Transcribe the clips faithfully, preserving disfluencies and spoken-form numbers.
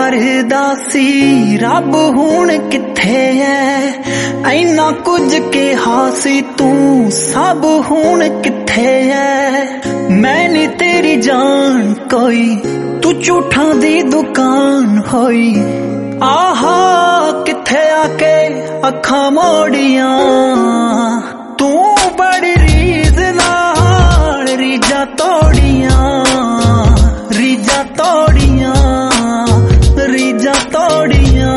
करदा सी रब हुण किथे है। इन्ना कुछ कहा सी तू सब हुण किथे है। मैं नी तेरी जान कोई तू झूठा दी दुकान होई। आहा किथे आके अखा मोड़िया तू बड़ी रीज नाल रीजा तोड़िया रीजा तोड़िया रीजा तोड़िया।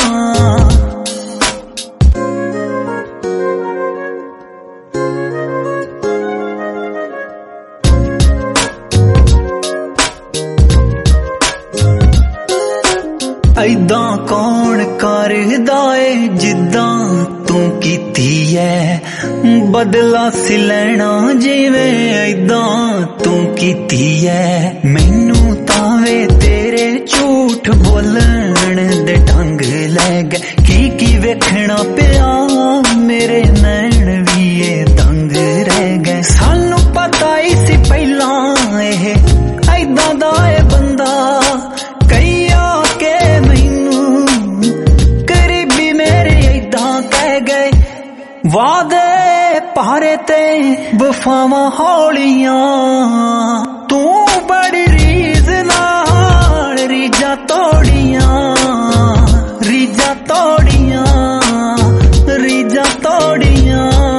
ऐदां कौन करदा ए जिद्दां तू कीती है। बदला सी लैना जिवें ऐदां तू कीती है। मैनू तावे तेरे झूठ बोलण दे ढंग लै गए। की की वेखना पिया मेरे नैन भी ये दंग रह गए। सानू पता ही सी पहलां एह ऐदां दा ए बंदा। कई आके मैनू करीबी मेरे ऐदां कह गए। वादे पारे ते वफावां हौलियां तू बड़ी रीज नाल रीजा तोड़िया रीजा तोड़िया रीजा तोड़िया।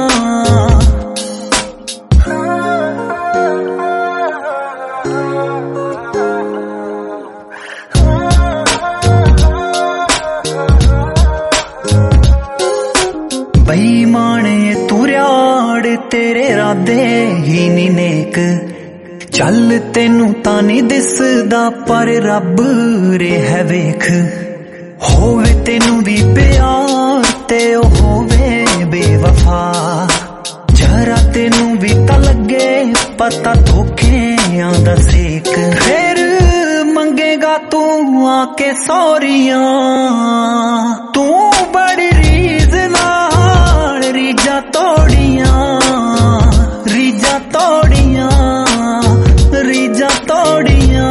बेईमाने तुरयाड़ तेरे राधे ही नी नेक। चल तेनू तां नी दिसदा पर रब रे है वेख। होवे तेनू भी प्यार ते ओ होवे बेवफा। जरा तेनू भी तां लगे पता धोखेआं दा सेक। फिर मंगेगा तू आके सौरियां तू बड़ी रीज नाल रीजा तोड़िया रीजा तोड़िया रीजा तोड़िया।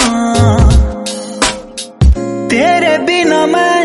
तेरे बिना मैं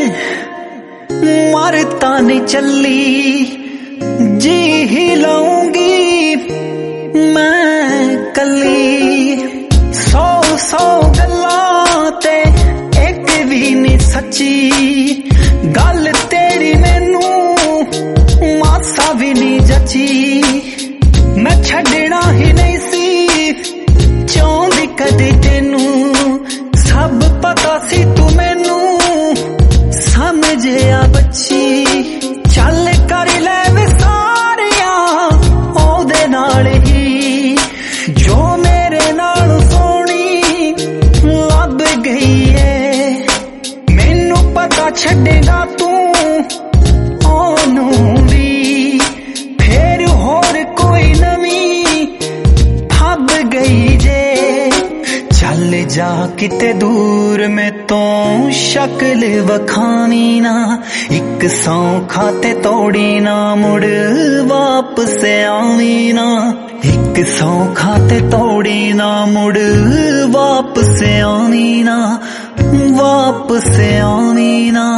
मरता नहीं चली जी ही लाऊंगी मैं कली। सौ सौ गल्लां ते एक भी नहीं सच्ची। गल तेरी मैनू मासा भी नहीं जची। मैं छड़ना ही नहीं सी चाहती कदी तेनू। सब पता सी तू मैनू समझिया बच्ची। चल कर ले विसारिया ओदे नाल ही जो मेरे नाल सोनी लब गई है। मैनू पता छड़ेगा तू ओनू भी फिर होर कोई नवी फब गई जे। चल जा किते दूर में तो शक्ल वखानी ना। एक सौ खाते तोड़ी ना मुड़ वापस आवी ना। एक सौ खाते तोड़ी ना मुड़ वापस आवी ना वापस आवी ना।